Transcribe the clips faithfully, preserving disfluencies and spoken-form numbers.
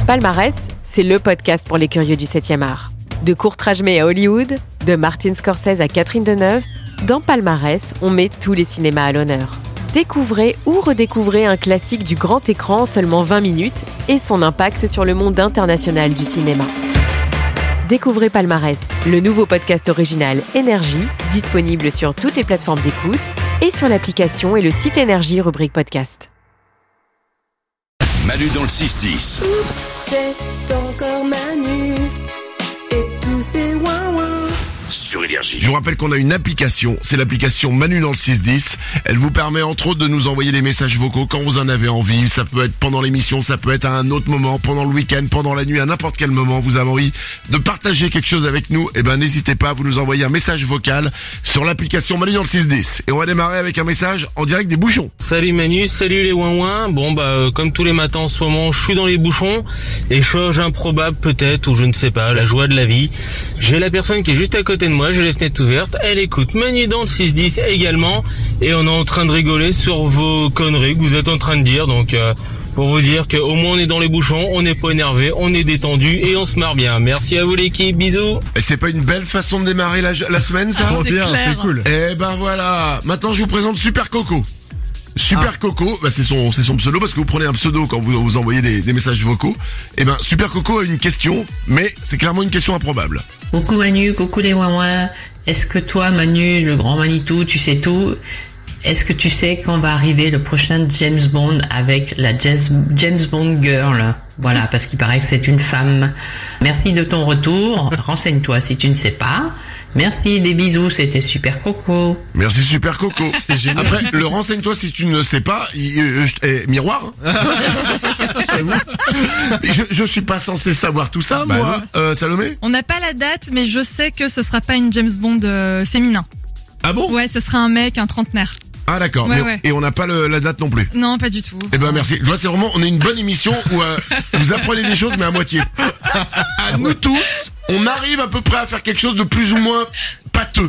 Palmarès, c'est le podcast pour les curieux du septième art. De Kurt Rajmé à Hollywood, de Martin Scorsese à Catherine Deneuve, dans Palmarès, on met tous les cinémas à l'honneur. Découvrez ou redécouvrez un classique du grand écran en seulement vingt minutes et son impact sur le monde international du cinéma. Découvrez Palmarès, le nouveau podcast original Énergie, disponible sur toutes les plateformes d'écoute et sur l'application et le site Énergie rubrique podcast. Manu dans le six dix. Oups, c'est encore Manu et tous ces ouin-ouin. Sur Énergie. Je vous rappelle qu'on a une application, c'est l'application Manu dans le six dix. Elle vous permet entre autres de nous envoyer des messages vocaux quand vous en avez envie. Ça peut être pendant l'émission, ça peut être à un autre moment, pendant le week-end, pendant la nuit, à n'importe quel moment vous avez envie de partager quelque chose avec nous. Eh ben n'hésitez pas, vous nous envoyez un message vocal sur l'application Manu dans le six dix. Et on va démarrer avec un message en direct des bouchons. Salut Manu, salut les ouin-ouin. Bon bah euh, comme tous les matins en ce moment, je suis dans les bouchons et chose improbable peut-être ou je ne sais pas, la joie de la vie. J'ai la personne qui est juste à côté de moi, j'ai les fenêtres ouvertes, elle écoute Manu dans le six dix également et on est en train de rigoler sur vos conneries que vous êtes en train de dire. Donc euh, pour vous dire qu'au moins on est dans les bouchons, on n'est pas énervé, on est détendu et on se marre bien. Merci à vous l'équipe, bisous. Et c'est pas une belle façon de démarrer la, la semaine ça? Ah, c'est bien, c'est cool. Eh ben voilà, maintenant je vous présente Super Coco. Super ah. Coco, bah c'est son c'est son pseudo parce que vous prenez un pseudo quand vous vous envoyez des, des messages vocaux. Et ben Super Coco a une question, mais c'est clairement une question improbable. Coucou Manu, coucou les ouin-ouin. Est-ce que toi Manu, le grand Manitou, tu sais tout? Est-ce que tu sais quand va arriver le prochain James Bond avec la James Bond Girl? Voilà, parce qu'il paraît que c'est une femme. Merci de ton retour. Renseigne-toi si tu ne sais pas. Merci, des bisous, c'était Super Coco. Merci Super Coco. C'est génial. Après, le renseigne-toi si tu ne sais pas. Il, euh, eh, miroir. je, je suis pas censé savoir tout ça, bah moi. Euh, Salomé. On n'a pas la date, mais je sais que ce sera pas une James Bond euh, féminin. Ah bon? Ouais, ce sera un mec, un trentenaire. Ah d'accord, ouais, mais, ouais. Et on n'a pas le, la date non plus. Non, pas du tout. Eh ben merci. Là c'est vraiment, on est une bonne émission où euh, vous apprenez des choses mais à moitié. À nous tous, on arrive à peu près à faire quelque chose de plus ou moins pâteux.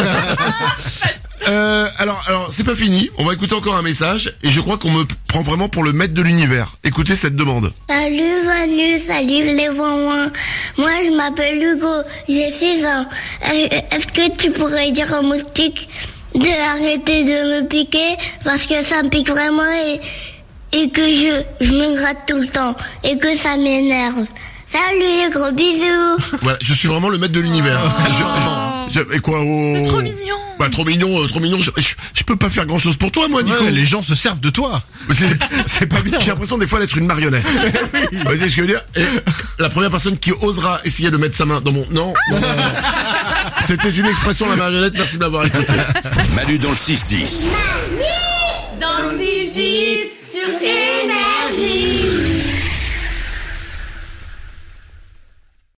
euh, alors, alors c'est pas fini. On va écouter encore un message et je crois qu'on me prend vraiment pour le maître de l'univers. Écoutez cette demande. Salut Manu, salut les ouin-ouin. Moi je m'appelle Hugo, j'ai six ans. Est-ce que tu pourrais dire au moustique de arrêter de me piquer parce que ça me pique vraiment et, et que je, je me gratte tout le temps et que ça m'énerve. Salut, gros bisous. Voilà, je suis vraiment le maître de l'univers. Oh. Je, je, et quoi oh. C'est trop mignon. Bah trop mignon, euh, trop mignon. Je, je, je peux pas faire grand chose pour toi, moi, Nico. Ouais, les gens se servent de toi. C'est, c'est pas bien. J'ai l'impression des fois d'être une marionnette. Oui. Vous voyez ce que je veux dire? Et la première personne qui osera essayer de mettre sa main dans mon non. non, non, non. C'était une expression la marionnette. Merci de m'avoir écouté. Manu dans le six dix. Manu dans le six dix sur